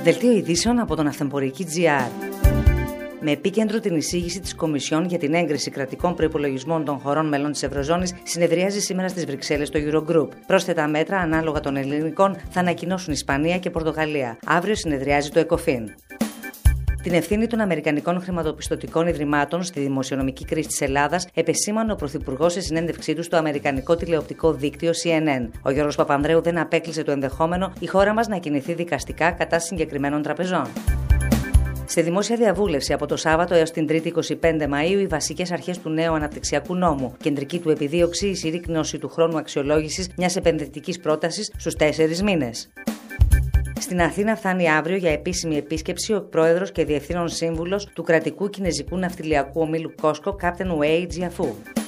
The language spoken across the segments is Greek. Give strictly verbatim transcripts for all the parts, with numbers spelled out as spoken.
Δελτίο ειδήσεων από τον Αυθεμπορική τζι αρ. Με επίκεντρο την εισήγηση της Κομισιόν για την έγκριση κρατικών προϋπολογισμών των χωρών μελών της Ευρωζώνης, συνεδριάζει σήμερα στις Βρυξέλλες το Eurogroup. Πρόσθετα μέτρα ανάλογα των ελληνικών θα ανακοινώσουν Ισπανία και Πορτογαλία. Αύριο συνεδριάζει το ΕΚΟΦΗΝ. Την ευθύνη των Αμερικανικών χρηματοπιστωτικών ιδρυμάτων στη δημοσιονομική κρίση της Ελλάδας επεσήμανε ο Πρωθυπουργός σε συνέντευξή του στο αμερικανικό τηλεοπτικό δίκτυο σι εν εν. Ο Γιώργος Παπανδρέου δεν απέκλεισε το ενδεχόμενο η χώρα μας να κινηθεί δικαστικά κατά συγκεκριμένων τραπεζών. Σε δημόσια διαβούλευση από το Σάββατο έως την Τρίτη εικοστή πέμπτη Μαΐου, οι βασικές αρχές του νέου αναπτυξιακού νόμου. Κεντρική του επιδίωξη η συρρίκνωση του χρόνου αξιολόγησης μιας επενδυτικής πρότασης στους τέσσερις μήνες. Στην Αθήνα φτάνει αύριο για επίσημη επίσκεψη ο πρόεδρος και διευθύνων σύμβουλος του κρατικού κινεζικού ναυτιλιακού ομίλου Κόσκο, Captain Wei Jiafu.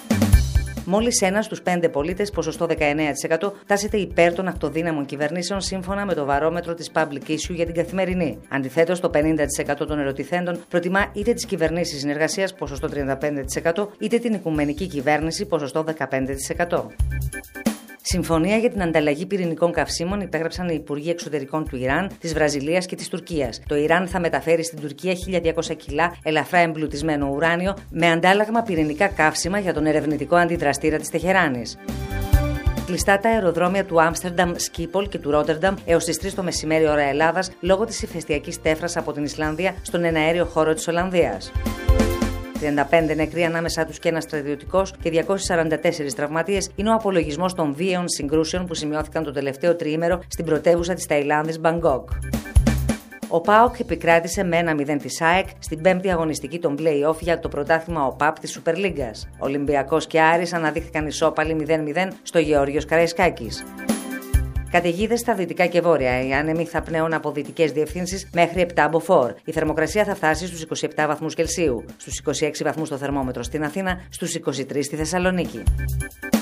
Μόλις ένας στους πέντε πολίτες, ποσοστό δεκαεννέα τοις εκατό, τάσεται υπέρ των ακτοδύναμων κυβερνήσεων σύμφωνα με το βαρόμετρο της Public Issue για την Καθημερινή. Αντιθέτως, το πενήντα τοις εκατό των ερωτηθέντων προτιμά είτε τις κυβερνήσεις συνεργασίας, ποσοστό τριάντα πέντε τοις εκατό, είτε την οικουμενική κυβέρνηση, ποσοστό δεκαπέντε τοις εκατό. Συμφωνία για την ανταλλαγή πυρηνικών καυσίμων υπέγραψαν οι Υπουργοί Εξωτερικών του Ιράν, της Βραζιλίας και της Τουρκίας. Το Ιράν θα μεταφέρει στην Τουρκία χίλια διακόσια κιλά ελαφρά εμπλουτισμένο ουράνιο με αντάλλαγμα πυρηνικά καύσιμα για τον ερευνητικό αντιδραστήρα της Τεχεράνης. Κλειστά τα αεροδρόμια του Άμστερνταμ, Σκύπολ και του Ρότερνταμ έως τις τρεις το μεσημέρι ώρα Ελλάδας λόγω της ηφαιστειακής τέφρας από την Ισλανδία στον εναέριο χώρο της Ολλανδίας. τριάντα πέντε νεκροί, ανάμεσά τους και ένας στρατιωτικός και διακόσιοι σαράντα τέσσερις τραυματίες, είναι ο απολογισμός των βίαιων συγκρούσεων που σημειώθηκαν το τελευταίο τριήμερο στην πρωτεύουσα της Ταϊλάνδης, Μπαγκόκ. Ο ΠΑΟΚ επικράτησε με ένα μηδέν της ΑΕΚ στην πέμπτη αγωνιστική των play-off για το πρωτάθλημα ΟΠΑΠ της Σούπερ Λίγκας. Ολυμπιακός και Άρης αναδείχθηκαν ισόπαλοι μηδέν μηδέν στο Γεώργιος Καραϊσκάκης. Καταιγίδες στα δυτικά και βόρεια. Οι άνεμοι θα πνέουν από δυτικές διευθύνσεις μέχρι επτά μποφόρ. Η θερμοκρασία θα φτάσει στους είκοσι επτά βαθμούς Κελσίου, στους είκοσι έξι βαθμούς το θερμόμετρο στην Αθήνα, στους είκοσι τρεις στη Θεσσαλονίκη.